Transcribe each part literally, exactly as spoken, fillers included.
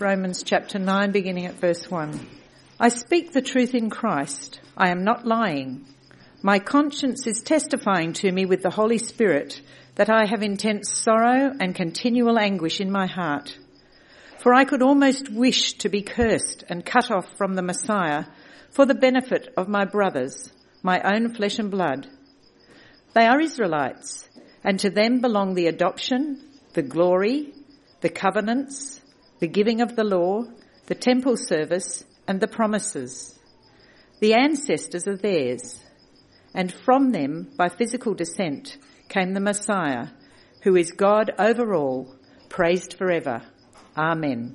Romans chapter nine, beginning at verse one. I speak the truth in Christ. I am not lying. My conscience is testifying to me with the Holy Spirit that I have intense sorrow and continual anguish in my heart. For I could almost wish to be cursed and cut off from the Messiah for the benefit of my brothers, my own flesh and blood. They are Israelites, and to them belong the adoption, the glory, the covenants, the giving of the law, the temple service, and the promises. The ancestors are theirs, and from them, by physical descent, came the Messiah, who is God over all, praised forever. Amen.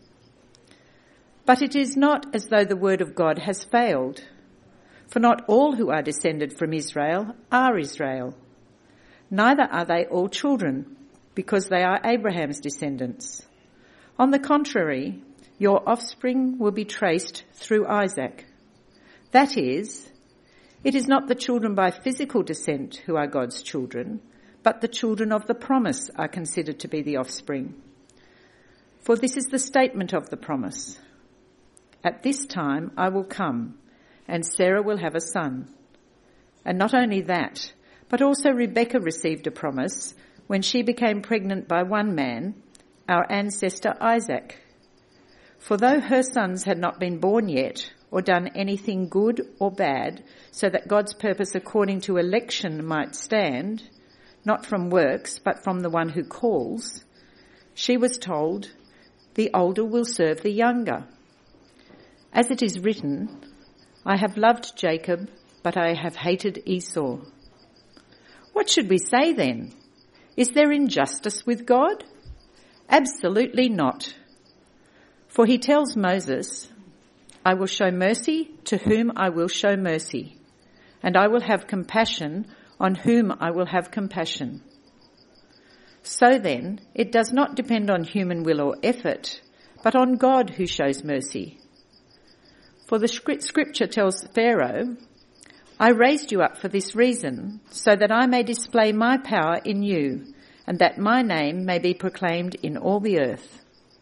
But it is not as though the word of God has failed, for not all who are descended from Israel are Israel. Neither are they all children, because they are Abraham's descendants. On the contrary, your offspring will be traced through Isaac. That is, it is not the children by physical descent who are God's children, but the children of the promise are considered to be the offspring. For this is the statement of the promise. At this time I will come, and Sarah will have a son. And not only that, but also Rebekah received a promise when she became pregnant by one man, our ancestor Isaac. For though her sons had not been born yet, or done anything good or bad, so that God's purpose according to election might stand, not from works, but from the one who calls, she was told, the older will serve the younger. As it is written, I have loved Jacob, but I have hated Esau. What should we say then? Is there injustice with God? Absolutely not. For he tells Moses, I will show mercy to whom I will show mercy, and I will have compassion on whom I will have compassion. So then, it does not depend on human will or effort, but on God who shows mercy. For the scripture tells Pharaoh, I raised you up for this reason, so that I may display my power in you, and that my name may be proclaimed in all the earth.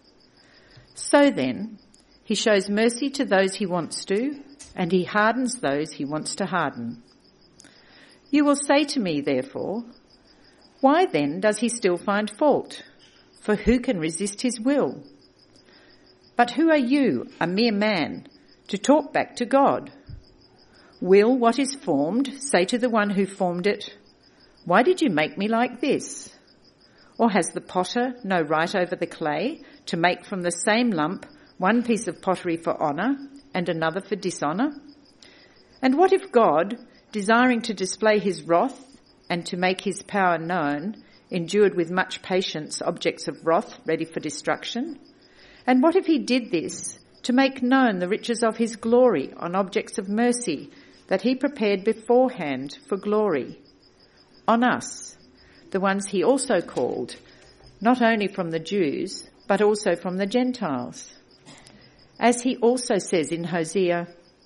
So then, he shows mercy to those he wants to, and he hardens those he wants to harden. You will say to me, therefore, why then does he still find fault? For who can resist his will? But who are you, a mere man, to talk back to God? Will what is formed say to the one who formed it, why did you make me like this? Or has the potter no right over the clay to make from the same lump one piece of pottery for honour and another for dishonour? And what if God, desiring to display his wrath and to make his power known, endured with much patience objects of wrath ready for destruction? And what if he did this to make known the riches of his glory on objects of mercy that he prepared beforehand for glory? On us, the ones he also called, not only from the Jews, but also from the Gentiles. As he also says in Hosea,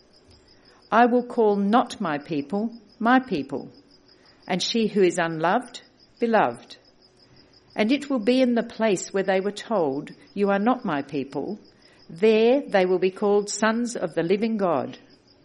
I will call not my people, my people, and she who is unloved, beloved. And it will be in the place where they were told, you are not my people, there they will be called sons of the living God.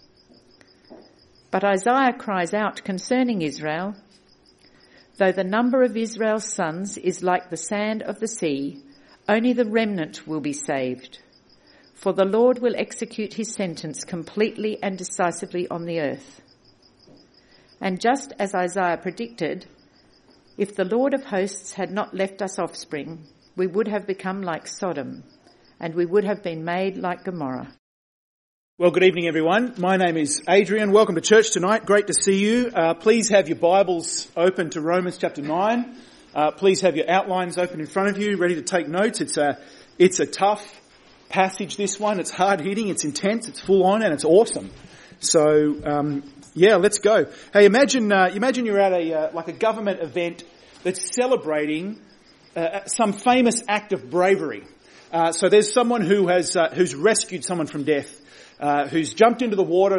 But Isaiah cries out concerning Israel, though the number of Israel's sons is like the sand of the sea, only the remnant will be saved. For the Lord will execute his sentence completely and decisively on the earth. And just as Isaiah predicted, if the Lord of hosts had not left us offspring, we would have become like Sodom, and we would have been made like Gomorrah. Well, good evening, everyone. My name is Adrian. Welcome to church tonight. Great to see you. Uh, please have your Bibles open to Romans chapter nine. Uh, please have your outlines open in front of you, ready to take notes. It's a, it's a tough passage, this one. It's hard-hitting, it's intense, it's full-on, and it's awesome. So, um, yeah, let's go. Hey, imagine, uh, imagine you're at a, uh, like a government event that's celebrating uh, some famous act of bravery. Uh, so there's someone who has, uh, who's rescued someone from death. Uh, who's jumped into the water, that's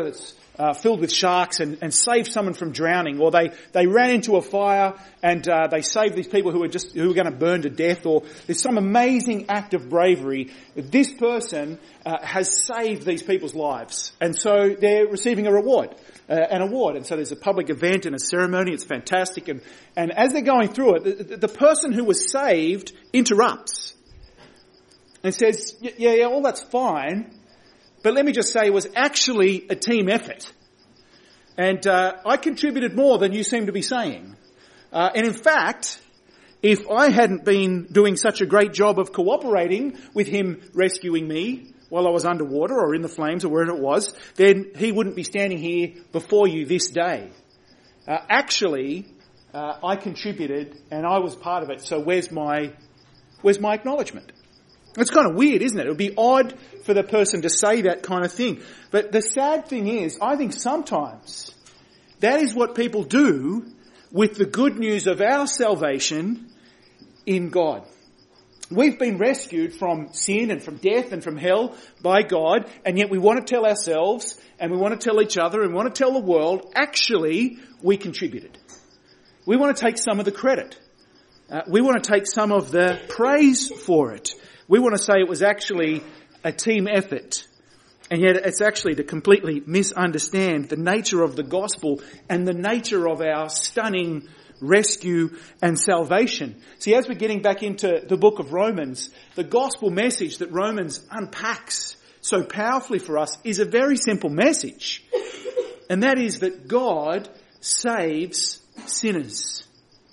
uh, filled with sharks and, and saved someone from drowning, or they, they ran into a fire and uh, they saved these people who were just who were going to burn to death, or there's some amazing act of bravery. This person uh, has saved these people's lives, and so they're receiving a reward, uh, an award. And so there's a public event and a ceremony. It's fantastic. And, and as they're going through it, the, the person who was saved interrupts and says, yeah, yeah, all that's fine, but let me just say it was actually a team effort. And uh, I contributed more than you seem to be saying. Uh, and in fact, if I hadn't been doing such a great job of cooperating with him rescuing me while I was underwater or in the flames or wherever it was, then he wouldn't be standing here before you this day. Uh, actually, uh, I contributed and I was part of it, so where's my, where's my acknowledgement? It's kind of weird, isn't it? It would be odd for the person to say that kind of thing. But the sad thing is, I think sometimes that is what people do with the good news of our salvation in God. We've been rescued from sin and from death and from hell by God, and yet we want to tell ourselves and we want to tell each other and we want to tell the world, actually, we contributed. We want to take some of the credit. Uh, we want to take some of the praise for it. We want to say it was actually a team effort, and yet it's actually to completely misunderstand the nature of the gospel and the nature of our stunning rescue and salvation. See, as we're getting back into the book of Romans, the gospel message that Romans unpacks so powerfully for us is a very simple message, and that is that God saves sinners.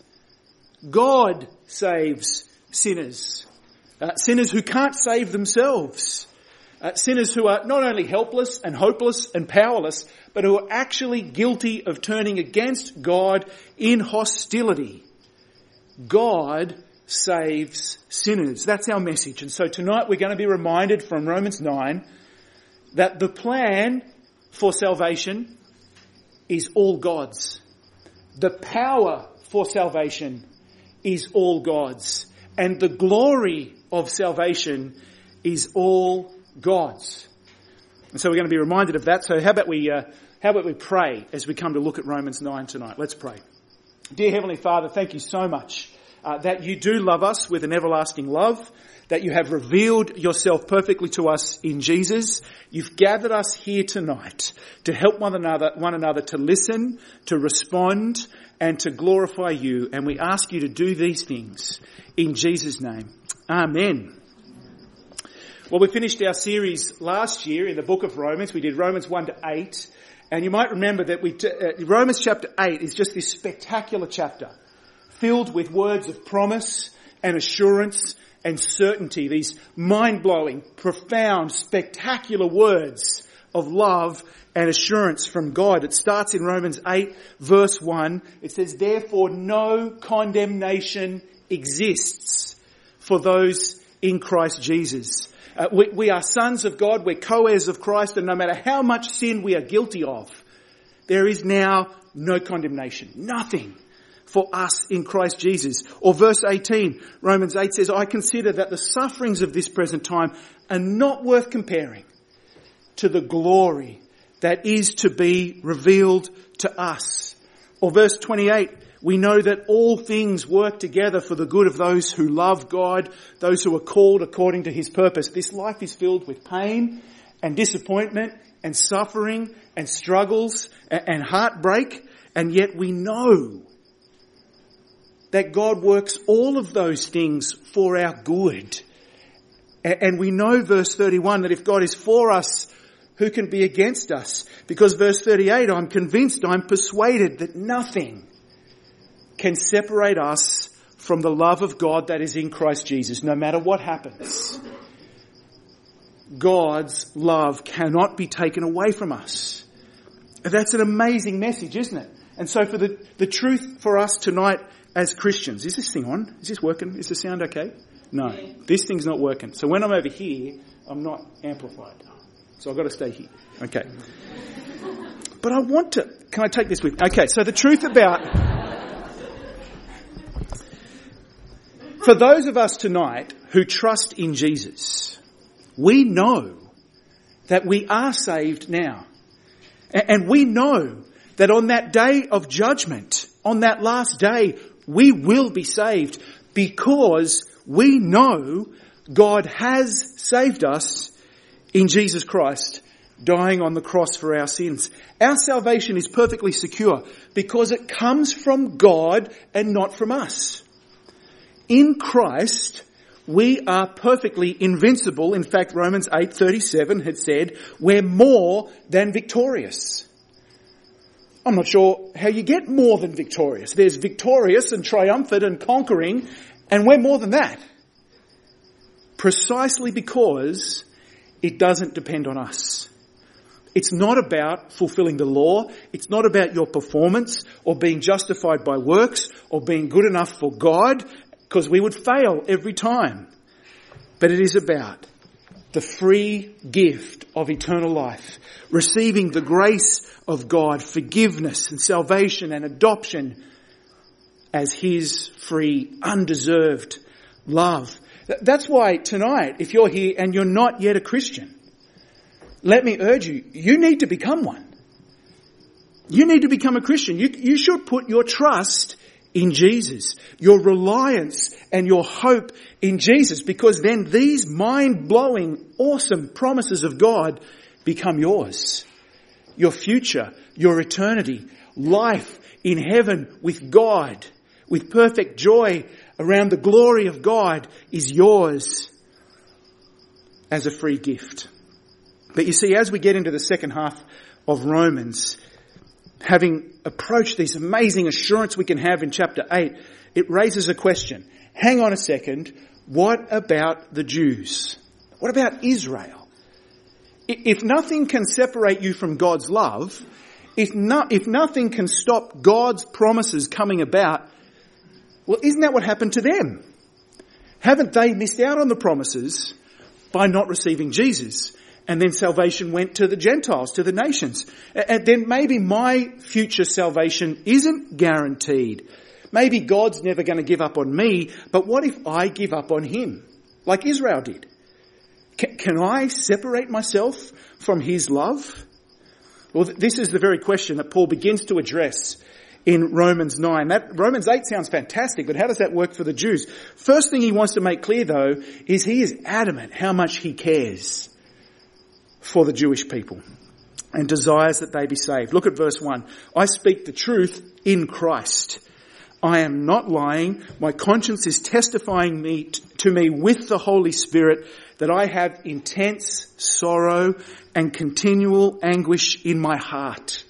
God saves sinners. Uh, sinners who can't save themselves. Uh, sinners who are not only helpless and hopeless and powerless, but who are actually guilty of turning against God in hostility. God saves sinners. That's our message. And so tonight we're going to be reminded from Romans nine that the plan for salvation is all God's. The power for salvation is all God's. And the glory of salvation is all God's. And so we're going to be reminded of that. So how about we uh, how about we pray as we come to look at Romans nine tonight? Let's pray. Dear Heavenly Father, thank you so much uh, that you do love us with an everlasting love, that you have revealed yourself perfectly to us in Jesus. You've gathered us here tonight to help one another, one another to listen, to respond, and to glorify you. And we ask you to do these things in Jesus' name. Amen. Well, we finished our series last year in the book of Romans. We did Romans one to eight. And you might remember that we t- uh, Romans chapter eight is just this spectacular chapter filled with words of promise and assurance and certainty. These mind-blowing, profound, spectacular words of love and assurance from God. It starts in Romans eight verse one. It says, therefore no condemnation exists for those in Christ Jesus. Uh, we, we are sons of God, we're co-heirs of Christ, and no matter how much sin we are guilty of, there is now no condemnation. Nothing for us in Christ Jesus. Or verse eighteen, Romans eight says, I consider that the sufferings of this present time are not worth comparing to the glory that is to be revealed to us. Or verse twenty-eight, we know that all things work together for the good of those who love God, those who are called according to his purpose. This life is filled with pain and disappointment and suffering and struggles and heartbreak, and yet we know that God works all of those things for our good. And we know, verse thirty-one, that if God is for us, who can be against us? Because verse thirty-eight, I'm convinced, I'm persuaded that nothing can separate us from the love of God that is in Christ Jesus, no matter what happens. God's love cannot be taken away from us. That's an amazing message, isn't it? And so for the, the truth for us tonight as Christians, is this thing on? Is this working? Is the sound okay? No, this thing's not working. So when I'm over here, I'm not amplified. So I've got to stay here. Okay. But I want to, can I take this with me? Okay, so the truth about, for those of us tonight who trust in Jesus, we know that we are saved now. And we know that on that day of judgment, on that last day, we will be saved because we know God has saved us in Jesus Christ, dying on the cross for our sins. Our salvation is perfectly secure because it comes from God and not from us. In Christ, we are perfectly invincible. In fact, Romans eight thirty-seven had said, we're more than victorious. I'm not sure how you get more than victorious. There's victorious and triumphant and conquering, and we're more than that. Precisely because it doesn't depend on us. It's not about fulfilling the law. It's not about your performance or being justified by works or being good enough for God, because we would fail every time. But it is about the free gift of eternal life, receiving the grace of God, forgiveness and salvation and adoption as His free, undeserved love. That's why tonight, if you're here and you're not yet a Christian, let me urge you, you need to become one. You need to become a Christian. You, you should put your trust in Jesus, your reliance and your hope in Jesus, because then these mind-blowing, awesome promises of God become yours. Your future, your eternity, life in heaven with God, with perfect joy around the glory of God is yours as a free gift. But you see, as we get into the second half of Romans, having approached this amazing assurance we can have in chapter eight, it raises a question. Hang on a second. What about the Jews? What about Israel? If nothing can separate you from God's love, if, no, if nothing can stop God's promises coming about, well, isn't that what happened to them? Haven't they missed out on the promises by not receiving Jesus? And then salvation went to the Gentiles, to the nations. And then maybe my future salvation isn't guaranteed. Maybe God's never going to give up on me, but what if I give up on Him, like Israel did? Can, can I separate myself from His love? Well, this is the very question that Paul begins to address in Romans nine. That Romans eight sounds fantastic, but how does that work for the Jews? First thing he wants to make clear, though, is he is adamant how much he cares for the Jewish people and desires that they be saved. Look at verse one. I speak the truth in Christ. I am not lying. My conscience is testifying me t- to me with the Holy Spirit that I have intense sorrow and continual anguish in my heart.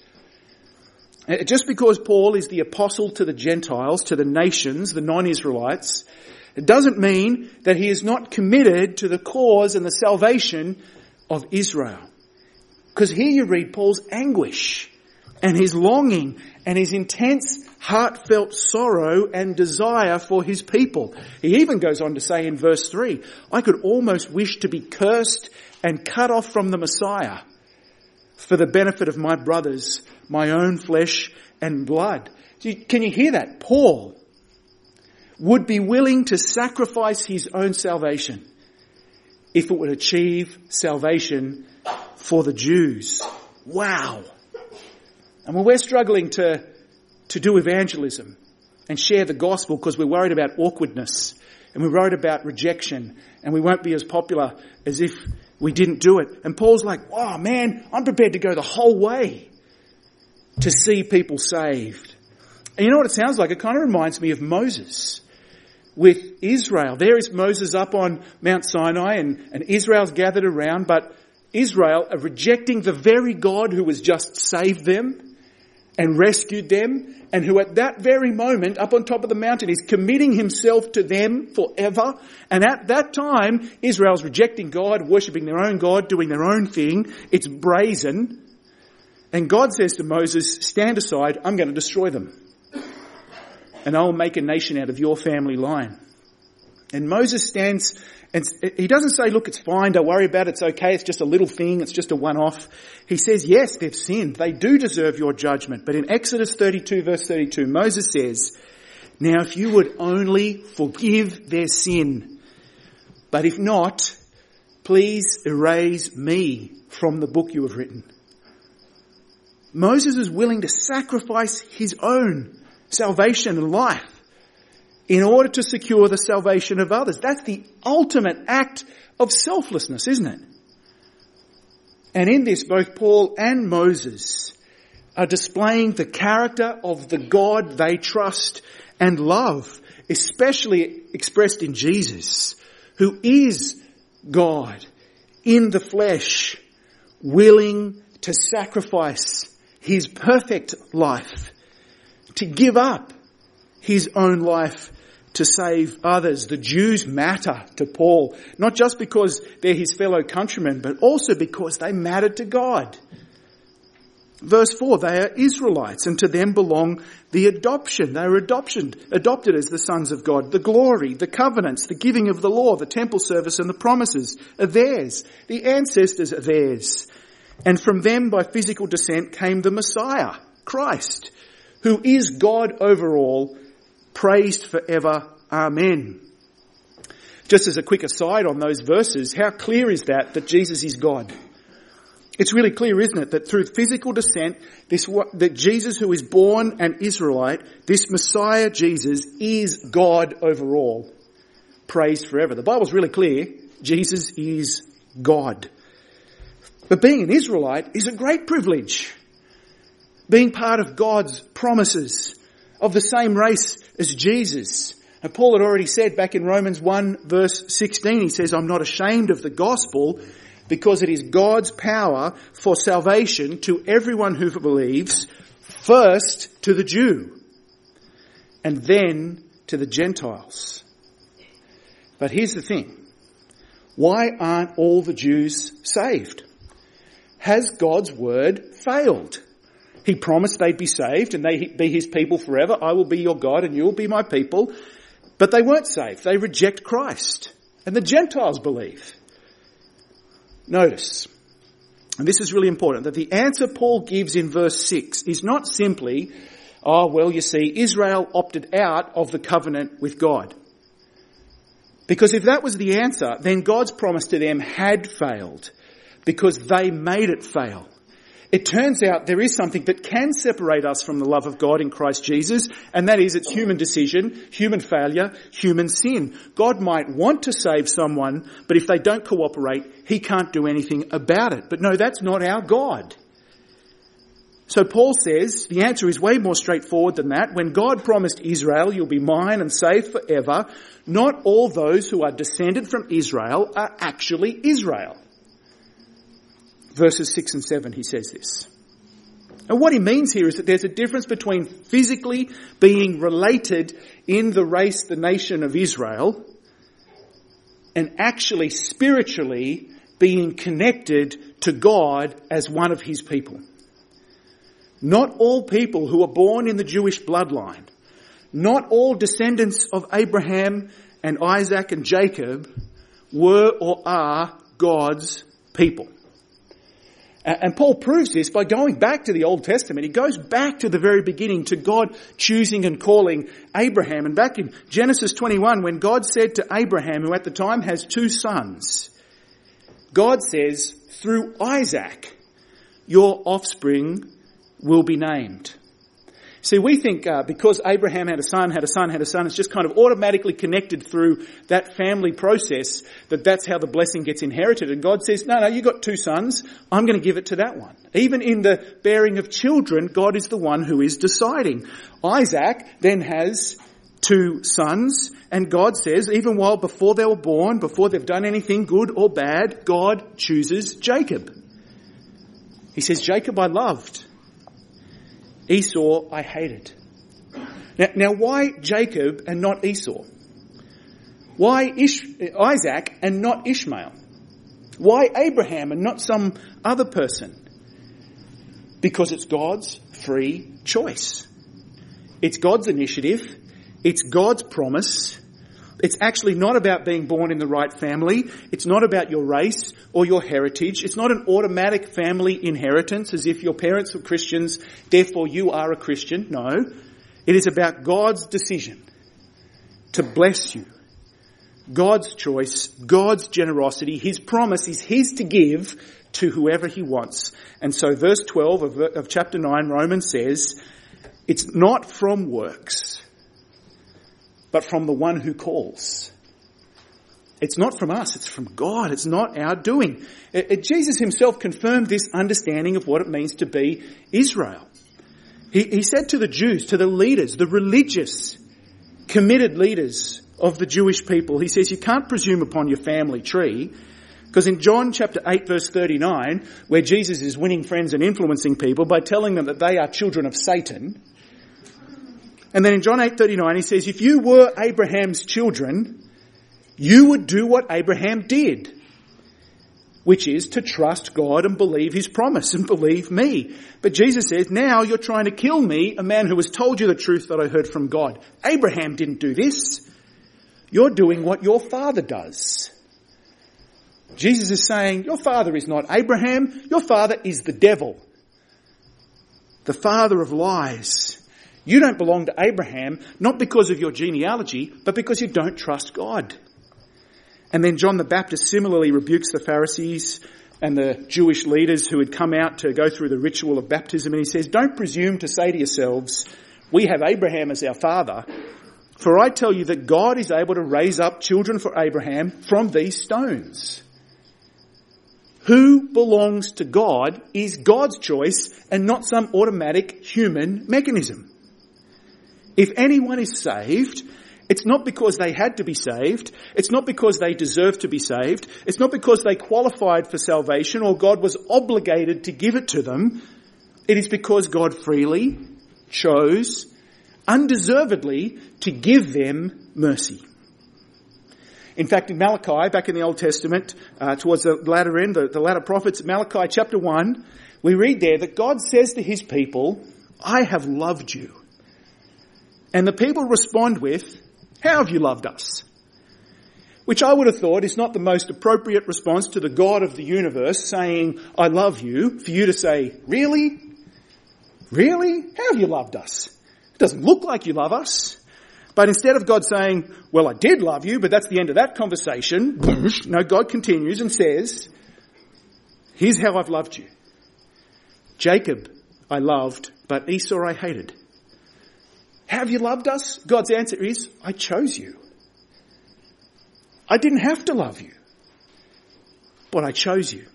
Just because Paul is the apostle to the Gentiles, to the nations, the non-Israelites, it doesn't mean that he is not committed to the cause and the salvation of Israel. Because here you read Paul's anguish and his longing and his intense heartfelt sorrow and desire for his people. He even goes on to say in verse three, I could almost wish to be cursed and cut off from the Messiah for the benefit of my brothers, my own flesh and blood. Can you hear that? Paul would be willing to sacrifice his own salvation if it would achieve salvation for the Jews. Wow. And when we're struggling to, to do evangelism and share the gospel because we're worried about awkwardness and we're worried about rejection and we won't be as popular as if we didn't do it. And Paul's like, oh man, I'm prepared to go the whole way to see people saved. And you know what it sounds like? It kind of reminds me of Moses with Israel. There is Moses up on Mount Sinai and, and Israel's gathered around, but Israel are rejecting the very God who has just saved them and rescued them, and who at that very moment up on top of the mountain is committing himself to them forever. And at that time, Israel's rejecting God, worshipping their own God, doing their own thing. It's brazen. And God says to Moses, stand aside, I'm going to destroy them. And I'll make a nation out of your family line. And Moses stands, and he doesn't say, look, it's fine, don't worry about it, it's okay, it's just a little thing, it's just a one-off. He says, yes, they've sinned, they do deserve your judgment. But in Exodus thirty-two, verse thirty-two, Moses says, now if you would only forgive their sin, but if not, please erase me from the book you have written. Moses is willing to sacrifice his own salvation and life in order to secure the salvation of others. That's the ultimate act of selflessness, isn't it? And in this, both Paul and Moses are displaying the character of the God they trust and love, especially expressed in Jesus, who is God in the flesh, willing to sacrifice his perfect life, to give up his own life to save others. The Jews matter to Paul, not just because they're his fellow countrymen, but also because they matter to God. Verse four, they are Israelites, and to them belong the adoption. They are adoption, adopted as the sons of God. The glory, the covenants, the giving of the law, the temple service and the promises are theirs. The ancestors are theirs. And from them by physical descent came the Messiah, Christ, who is God over all, praised forever. Amen. Just as a quick aside on those verses, how clear is that, that Jesus is God? It's really clear, isn't it, that through physical descent, this that Jesus who is born an Israelite, this Messiah Jesus is God over all, praised forever. The Bible's really clear. Jesus is God. But being an Israelite is a great privilege. Being part of God's promises, of the same race as Jesus. And Paul had already said back in Romans one verse sixteen, he says, I'm not ashamed of the gospel, because it is God's power for salvation to everyone who believes, first to the Jew, and then to the Gentiles. But here's the thing. Why aren't all the Jews saved? Has God's word failed? He promised they'd be saved and they'd be his people forever. I will be your God and you will be my people. But they weren't saved. They reject Christ. And the Gentiles believe. Notice, and this is really important, that the answer Paul gives in verse six is not simply, oh, well, you see, Israel opted out of the covenant with God. Because if that was the answer, then God's promise to them had failed, because they made it fail. It turns out there is something that can separate us from the love of God in Christ Jesus, and that is it's human decision, human failure, human sin. God might want to save someone, but if they don't cooperate, he can't do anything about it. But no, that's not our God. So Paul says the answer is way more straightforward than that. When God promised Israel, you'll be mine and saved forever, not all those who are descended from Israel are actually Israel. Verses six and seven, he says this. And what he means here is that there's a difference between physically being related in the race, the nation of Israel, and actually spiritually being connected to God as one of his people. Not all people who are born in the Jewish bloodline, not all descendants of Abraham and Isaac and Jacob were or are God's people. And Paul proves this by going back to the Old Testament. He goes back to the very beginning, to God choosing and calling Abraham. And back in Genesis twenty-one, when God said to Abraham, who at the time has two sons, God says, through Isaac, your offspring will be named. See, we think uh, because Abraham had a son, had a son, had a son, it's just kind of automatically connected through that family process, that that's how the blessing gets inherited. And God says, no, no, you got two sons, I'm going to give it to that one. Even in the bearing of children, God is the one who is deciding. Isaac then has two sons, and God says, even while before they were born, before they've done anything good or bad, God chooses Jacob. He says, Jacob I loved, Esau I hated. Now, now why Jacob and not Esau? Why Ish- Isaac and not Ishmael? Why Abraham and not some other person? Because it's God's free choice. It's God's initiative. It's God's promise. It's actually not about being born in the right family. It's not about your race or your heritage. It's not an automatic family inheritance as if your parents were Christians, therefore you are a Christian. No. It is about God's decision to bless you. God's choice, God's generosity. His promise is his to give to whoever he wants. And so verse twelve of, of chapter nine, Romans says, it's not from works, but from the one who calls. It's not from us, it's from God. It's not our doing. It, it, Jesus himself confirmed this understanding of what it means to be Israel. He, he said to the Jews, to the leaders, the religious, committed leaders of the Jewish people, he says, you can't presume upon your family tree, because in John chapter eight verse thirty-nine, where Jesus is winning friends and influencing people by telling them that they are children of Satan, and then in John eight thirty-nine he says, if you were Abraham's children, you would do what Abraham did, which is to trust God and believe his promise and believe me. But Jesus says, now you're trying to kill me, a man who has told you the truth that I heard from God. Abraham didn't do this. You're doing what your father does. Jesus is saying, your father is not Abraham, your father is the devil, the father of lies. You don't belong to Abraham, not because of your genealogy, but because you don't trust God. And then John the Baptist similarly rebukes the Pharisees and the Jewish leaders who had come out to go through the ritual of baptism. And he says, don't presume to say to yourselves, we have Abraham as our father. For I tell you that God is able to raise up children for Abraham from these stones. Who belongs to God is God's choice and not some automatic human mechanism. If anyone is saved, it's not because they had to be saved. It's not because they deserve to be saved. It's not because they qualified for salvation or God was obligated to give it to them. It is because God freely chose, undeservedly, to give them mercy. In fact, in Malachi, back in the Old Testament, uh, towards the latter end, the, the latter prophets, Malachi chapter one, we read there that God says to his people, I have loved you. And the people respond with, how have you loved us? Which I would have thought is not the most appropriate response to the God of the universe saying, I love you, for you to say, really? Really? How have you loved us? It doesn't look like you love us. But instead of God saying, well, I did love you, but that's the end of that conversation, no, God continues and says, here's how I've loved you. Jacob I loved, but Esau I hated. Have you loved us? God's answer is, I chose you. I didn't have to love you, but I chose you.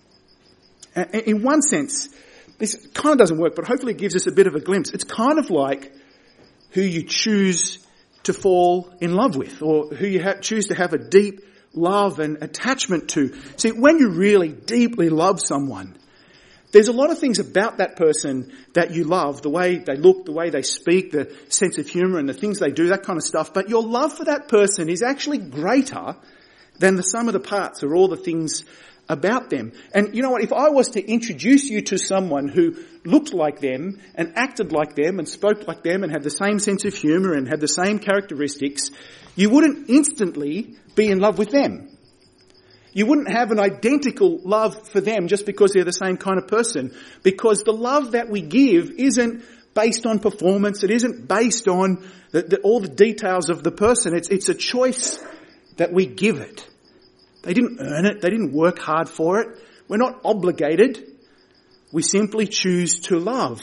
In one sense, this kind of doesn't work, but hopefully it gives us a bit of a glimpse. It's kind of like who you choose to fall in love with, or who you ha- choose to have a deep love and attachment to. See, when you really deeply love someone, there's a lot of things about that person that you love, the way they look, the way they speak, the sense of humour and the things they do, that kind of stuff. But your love for that person is actually greater than the sum of the parts or all the things about them. And you know what? If I was to introduce you to someone who looked like them and acted like them and spoke like them and had the same sense of humour and had the same characteristics, you wouldn't instantly be in love with them. You wouldn't have an identical love for them just because they're the same kind of person, because the love that we give isn't based on performance. It isn't based on the, the, all the details of the person. It's, it's a choice that we give it. They didn't earn it. They didn't work hard for it. We're not obligated. We simply choose to love.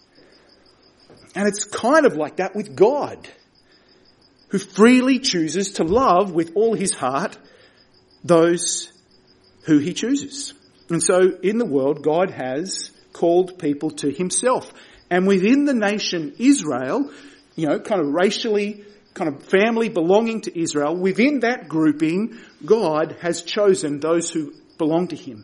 And it's kind of like that with God, who freely chooses to love with all his heart those who he chooses. And so in the world, God has called people to himself. And within the nation Israel, you know, kind of racially, kind of family belonging to Israel, within that grouping, God has chosen those who belong to him.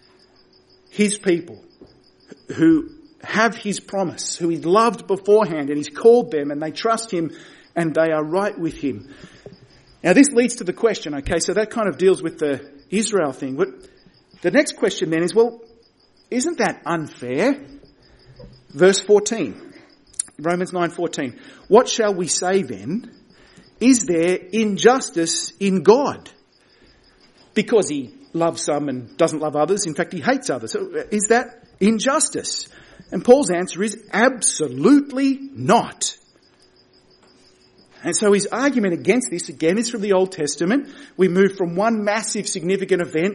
His people, who have his promise, who he's loved beforehand, and he's called them and they trust him and they are right with him. Now this leads to the question, okay, so that kind of deals with the Israel thing. But the next question then is, well, isn't that unfair? Verse fourteen, Romans nine fourteen. What shall we say then? Is there injustice in God? Because he loves some and doesn't love others. In fact, he hates others. So is that injustice? And Paul's answer is absolutely not. And so his argument against this, again, is from the Old Testament. We move from one massive significant event,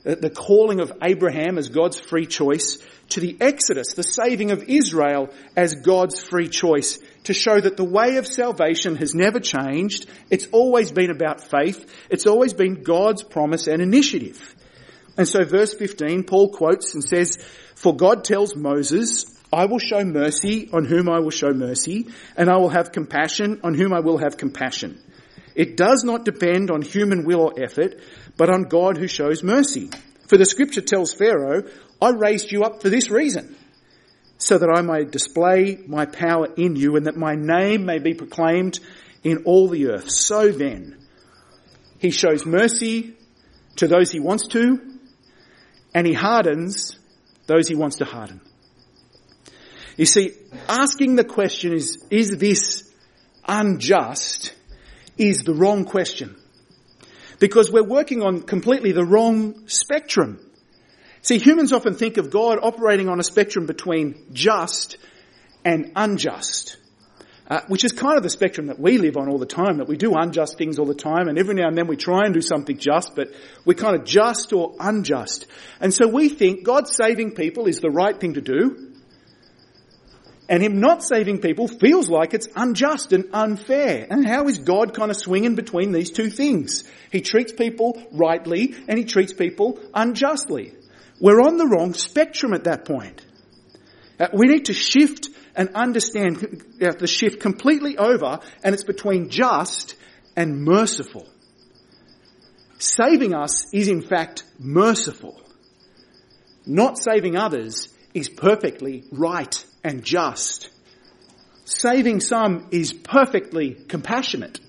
the calling of Abraham as God's free choice, to the Exodus, the saving of Israel as God's free choice, to show that the way of salvation has never changed. It's always been about faith. It's always been God's promise and initiative. And so verse fifteen, Paul quotes and says, "For God tells Moses, I will show mercy on whom I will show mercy, and I will have compassion on whom I will have compassion. It does not depend on human will or effort, but on God who shows mercy. For the scripture tells Pharaoh, I raised you up for this reason, so that I may display my power in you and that my name may be proclaimed in all the earth. So then, he shows mercy to those he wants to, and he hardens those he wants to harden." You see, asking the question is, is this unjust, is the wrong question. Because we're working on completely the wrong spectrum. See, humans often think of God operating on a spectrum between just and unjust, uh, which is kind of the spectrum that we live on all the time, that we do unjust things all the time, and every now and then we try and do something just, but we're kind of just or unjust. And so we think God saving people is the right thing to do, and him not saving people feels like it's unjust and unfair. And how is God kind of swinging between these two things? He treats people rightly and he treats people unjustly. We're on the wrong spectrum at that point. Uh, we need to shift and understand, we have to shift completely over, and it's between just and merciful. Saving us is in fact merciful. Not saving others is perfectly right and just. Saving some is perfectly compassionate.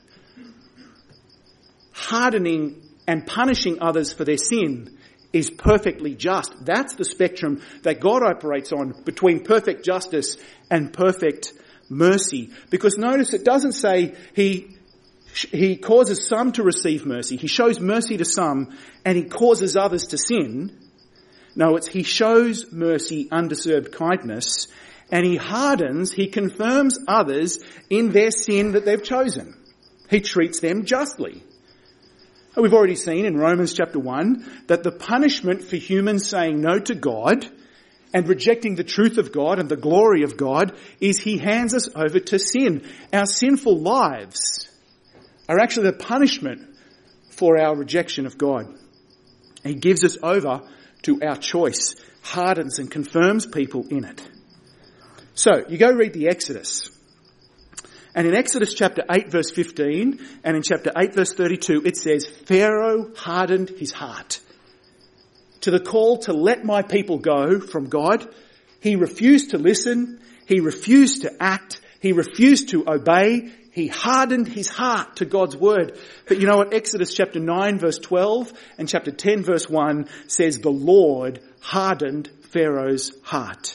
Hardening and punishing others for their sin is perfectly just. That's the spectrum that God operates on, between perfect justice and perfect mercy. Because notice it doesn't say he he causes some to receive mercy. He shows mercy to some and he causes others to sin. No, it's he shows mercy, undeserved kindness, and he hardens, he confirms others in their sin that they've chosen. He treats them justly. We've already seen in Romans chapter one that the punishment for humans saying no to God and rejecting the truth of God and the glory of God is he hands us over to sin. Our sinful lives are actually the punishment for our rejection of God. He gives us over to our choice, hardens and confirms people in it. So, you go read the Exodus. And in Exodus chapter eight verse fifteen and in chapter eight verse thirty-two it says, Pharaoh hardened his heart to the call to let my people go from God. He refused to listen. He refused to act. He refused to obey. He hardened his heart to God's word. But you know what? Exodus chapter nine verse twelve and chapter ten verse one says the Lord hardened Pharaoh's heart.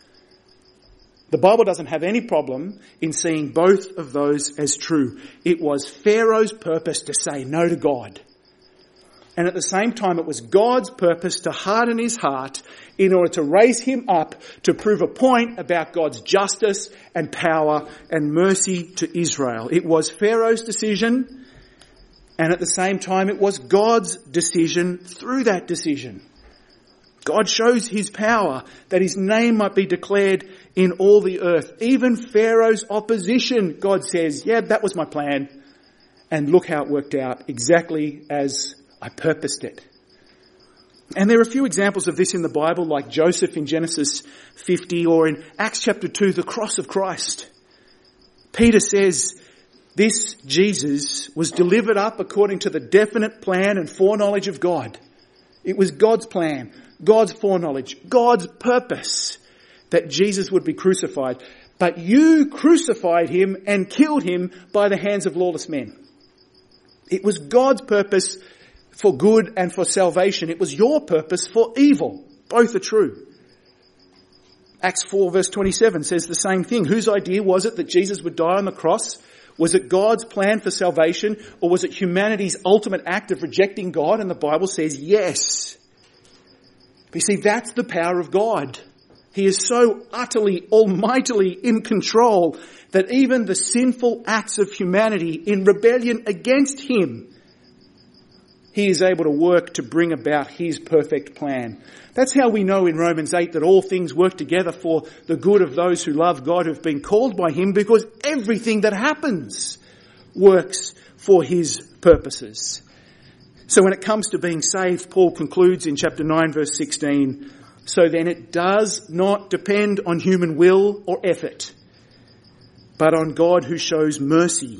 The Bible doesn't have any problem in seeing both of those as true. It was Pharaoh's purpose to say no to God. And at the same time, it was God's purpose to harden his heart in order to raise him up to prove a point about God's justice and power and mercy to Israel. It was Pharaoh's decision, and at the same time, it was God's decision through that decision. God shows his power that his name might be declared in all the earth. Even Pharaoh's opposition, God says, yeah, that was my plan. And look how it worked out, exactly as I purposed it. And there are a few examples of this in the Bible, like Joseph in Genesis fifty, or in Acts chapter two, the cross of Christ. Peter says, this Jesus was delivered up according to the definite plan and foreknowledge of God. It was God's plan, God's foreknowledge, God's purpose that Jesus would be crucified. But you crucified him and killed him by the hands of lawless men. It was God's purpose for good and for salvation. It was your purpose for evil. Both are true. Acts four verse twenty-seven says the same thing. Whose idea was it that Jesus would die on the cross? Was it God's plan for salvation, or was it humanity's ultimate act of rejecting God? And the Bible says yes. But you see, that's the power of God. He is so utterly, almightily in control that even the sinful acts of humanity in rebellion against him, he is able to work to bring about his perfect plan. That's how we know in Romans eight that all things work together for the good of those who love God, who've been called by him, because everything that happens works for his purposes. So when it comes to being saved, Paul concludes in chapter nine, verse sixteen, so then it does not depend on human will or effort, but on God who shows mercy.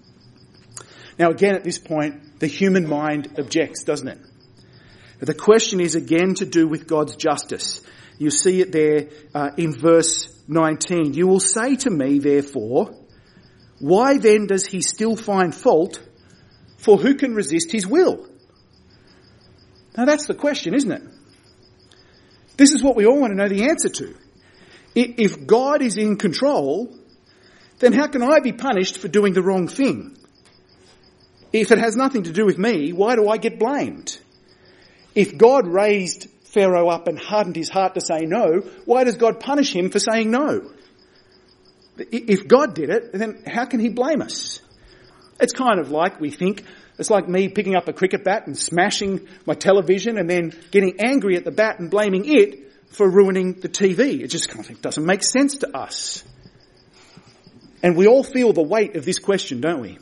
Now again, at this point, the human mind objects, doesn't it? But the question is again to do with God's justice. You see it there uh, in verse nineteen. You will say to me, therefore, why then does he still find fault? For who can resist his will? Now that's the question, isn't it? This is what we all want to know the answer to. If God is in control, then how can I be punished for doing the wrong thing? If it has nothing to do with me, why do I get blamed? If God raised Pharaoh up and hardened his heart to say no, why does God punish him for saying no? If God did it, then how can he blame us? It's kind of like we think, it's like me picking up a cricket bat and smashing my television and then getting angry at the bat and blaming it for ruining the T V. It just kind of doesn't make sense to us. And we all feel the weight of this question, don't we?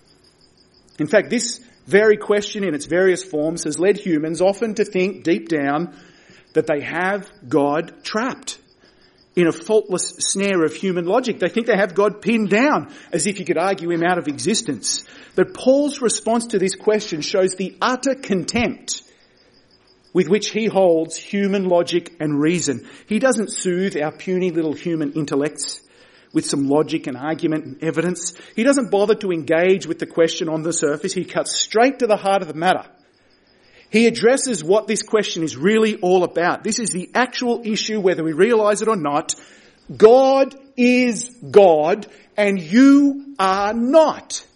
In fact, this very question in its various forms has led humans often to think deep down that they have God trapped in a faultless snare of human logic. They think they have God pinned down, as if you could argue him out of existence. But Paul's response to this question shows the utter contempt with which he holds human logic and reason. He doesn't soothe our puny little human intellects with some logic and argument and evidence. He doesn't bother to engage with the question on the surface. He cuts straight to the heart of the matter. He addresses what this question is really all about. This is the actual issue, whether we realise it or not. God is God and you are not.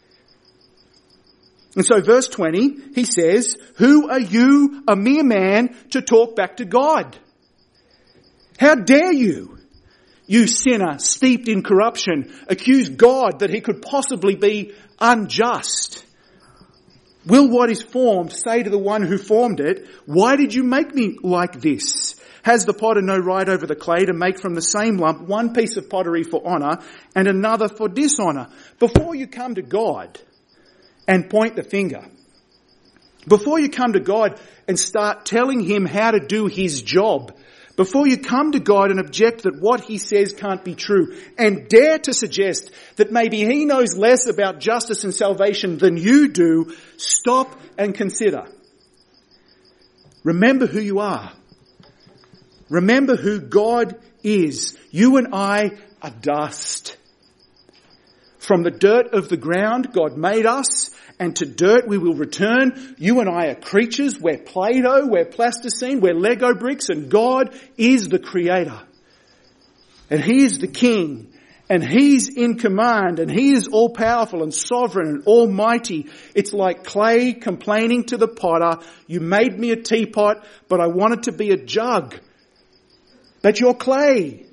And so verse twenty, he says, who are you, a mere man, to talk back to God? How dare you, you sinner steeped in corruption, accuse God that he could possibly be unjust? Will what is formed say to the one who formed it, why did you make me like this? Has the potter no right over the clay to make from the same lump one piece of pottery for honour and another for dishonour? Before you come to God and point the finger, before you come to God and start telling him how to do his job, before you come to God and object that what he says can't be true and dare to suggest that maybe he knows less about justice and salvation than you do, stop and consider. Remember who you are. Remember who God is. You and I are dust. From the dirt of the ground, God made us, and to dirt we will return. You and I are creatures. We're Play-Doh, we're plasticine, we're Lego bricks, and God is the creator. And he is the king, and he's in command, and he is all-powerful and sovereign and almighty. It's like clay complaining to the potter, you made me a teapot, but I want it to be a jug. But you're clay.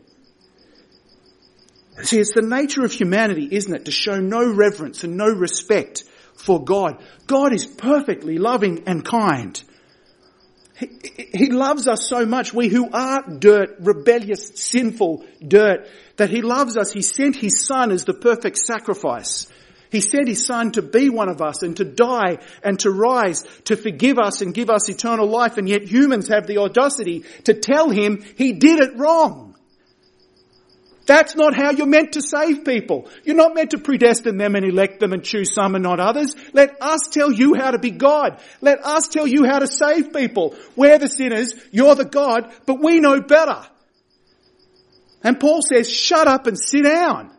See, it's the nature of humanity, isn't it, to show no reverence and no respect for God. God is perfectly loving and kind. He, he loves us so much, we who are dirt, rebellious, sinful dirt, that he loves us. He sent his son as the perfect sacrifice. He sent his son to be one of us and to die and to rise, to forgive us and give us eternal life. And yet humans have the audacity to tell him he did it wrong. That's not how you're meant to save people. You're not meant to predestine them and elect them and choose some and not others. Let us tell you how to be God. Let us tell you how to save people. We're the sinners, you're the God, but we know better. And Paul says, shut up and sit down.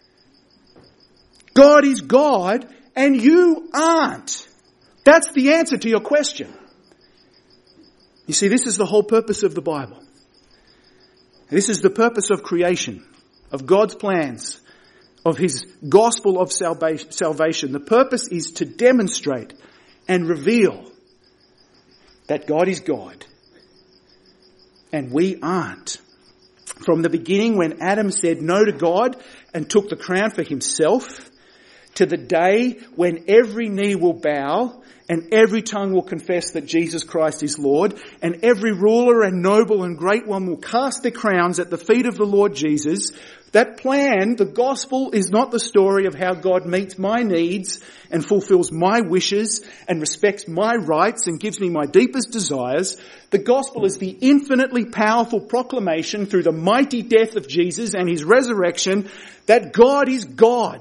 God is God and you aren't. That's the answer to your question. You see, this is the whole purpose of the Bible. This is the purpose of creation, of God's plans, of his gospel of salvation. The purpose is to demonstrate and reveal that God is God and we aren't. From the beginning, when Adam said no to God and took the crown for himself, to the day when every knee will bow and every tongue will confess that Jesus Christ is Lord, and every ruler and noble and great one will cast their crowns at the feet of the Lord Jesus. That plan, the gospel, is not the story of how God meets my needs and fulfills my wishes and respects my rights and gives me my deepest desires. The gospel is the infinitely powerful proclamation through the mighty death of Jesus and his resurrection that God is God.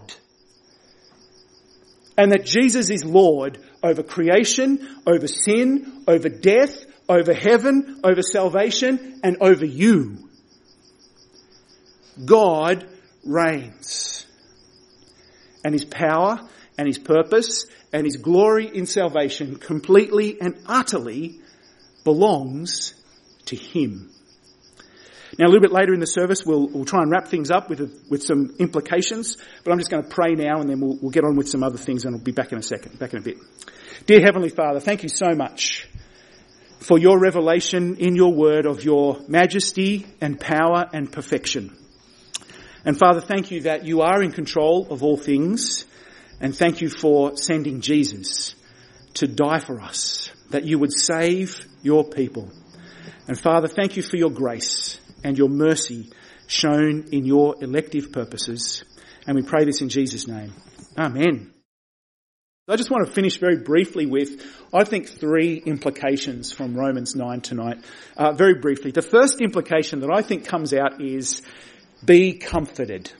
And that Jesus is Lord over creation, over sin, over death, over heaven, over salvation, and over you. God reigns. And his power and his purpose and his glory in salvation completely and utterly belongs to him. Now, a little bit later in the service, we'll, we'll try and wrap things up with a, with some implications, but I'm just going to pray now and then we'll, we'll get on with some other things, and I'll be back in a second, back in a bit. Dear Heavenly Father, thank you so much for your revelation in your word of your majesty and power and perfection. And Father, thank you that you are in control of all things, and thank you for sending Jesus to die for us, that you would save your people. And Father, thank you for your grace and your mercy shown in your elective purposes. And we pray this in Jesus' name. Amen. I just want to finish very briefly with, I think, three implications from Romans nine tonight. Uh, very briefly. The first implication that I think comes out is, be comforted.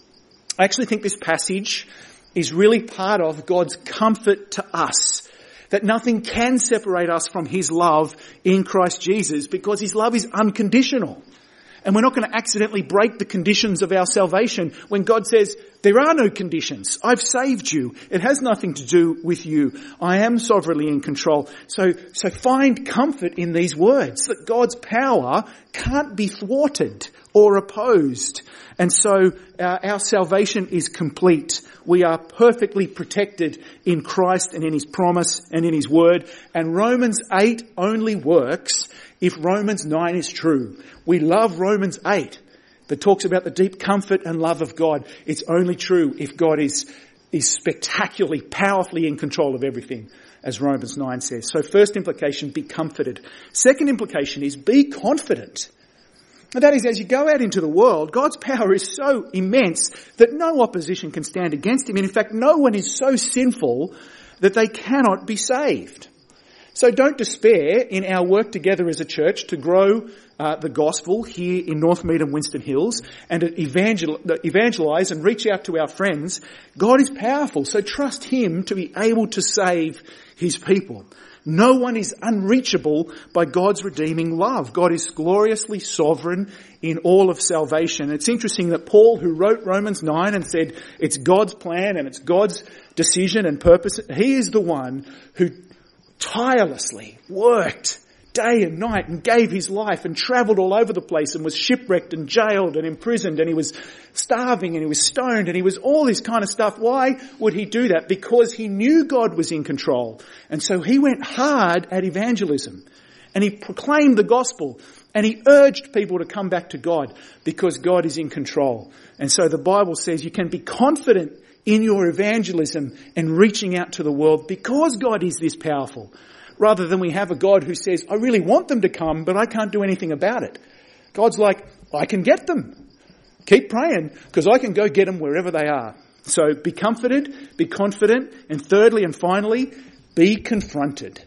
I actually think this passage is really part of God's comfort to us, that nothing can separate us from his love in Christ Jesus, because his love is unconditional. And we're not going to accidentally break the conditions of our salvation when God says, there are no conditions. I've saved you. It has nothing to do with you. I am sovereignly in control. So, so find comfort in these words, that God's power can't be thwarted or opposed. And so uh, our salvation is complete. We are perfectly protected in Christ and in his promise and in his word. And Romans eight only works if Romans nine is true. We love Romans eight that talks about the deep comfort and love of God. It's only true if God is, is spectacularly, powerfully in control of everything, as Romans nine says. So first implication, be comforted. Second implication is be confident. And that is, as you go out into the world, God's power is so immense that no opposition can stand against him. And in fact, no one is so sinful that they cannot be saved. So don't despair in our work together as a church to grow uh, the gospel here in Northmead and Winston Hills, and to evangel- evangelize and reach out to our friends. God is powerful, so trust him to be able to save his people. No one is unreachable by God's redeeming love. God is gloriously sovereign in all of salvation. It's interesting that Paul, who wrote Romans nine and said it's God's plan and it's God's decision and purpose, he is the one who tirelessly worked day and night and gave his life and travelled all over the place and was shipwrecked and jailed and imprisoned, and he was starving and he was stoned and he was all this kind of stuff. Why would he do that? Because he knew God was in control. And so he went hard at evangelism and he proclaimed the gospel and he urged people to come back to God because God is in control. And so the Bible says you can be confident in your evangelism and reaching out to the world because God is this powerful, rather than we have a God who says, I really want them to come, but I can't do anything about it. God's like, I can get them. Keep praying, because I can go get them wherever they are. So be comforted, be confident, and thirdly and finally, be confronted.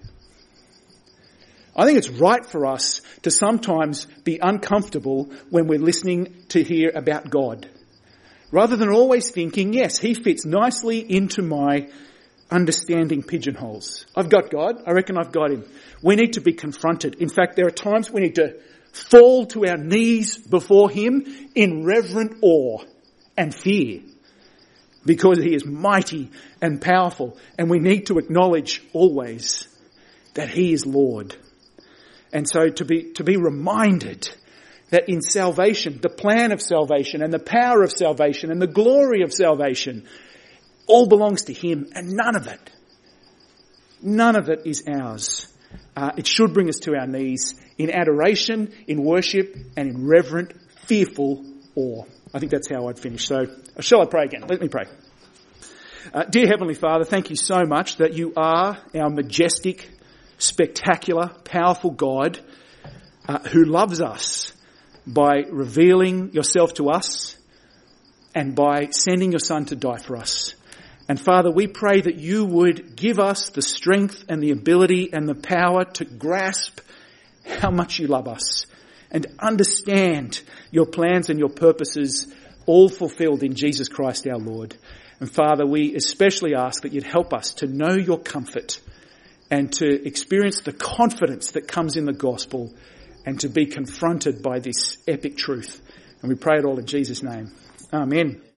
I think it's right for us to sometimes be uncomfortable when we're listening to hear about God, rather than always thinking, yes, he fits nicely into my understanding pigeonholes. I've got God. I reckon I've got him. We need to be confronted. In fact, there are times we need to fall to our knees before him in reverent awe and fear, because he is mighty and powerful, and we need to acknowledge always that he is Lord. And so to be, to be reminded that in salvation, the plan of salvation and the power of salvation and the glory of salvation all belongs to him, and none of it, none of it is ours. Uh, it should bring us to our knees in adoration, in worship, and in reverent, fearful awe. I think that's how I'd finish. So shall I pray again? Let me pray. Uh, dear Heavenly Father, thank you so much that you are our majestic, spectacular, powerful God uh, who loves us by revealing yourself to us and by sending your Son to die for us. And Father, we pray that you would give us the strength and the ability and the power to grasp how much you love us and understand your plans and your purposes all fulfilled in Jesus Christ our Lord. And Father, we especially ask that you'd help us to know your comfort and to experience the confidence that comes in the gospel and to be confronted by this epic truth. And we pray it all in Jesus' name. Amen.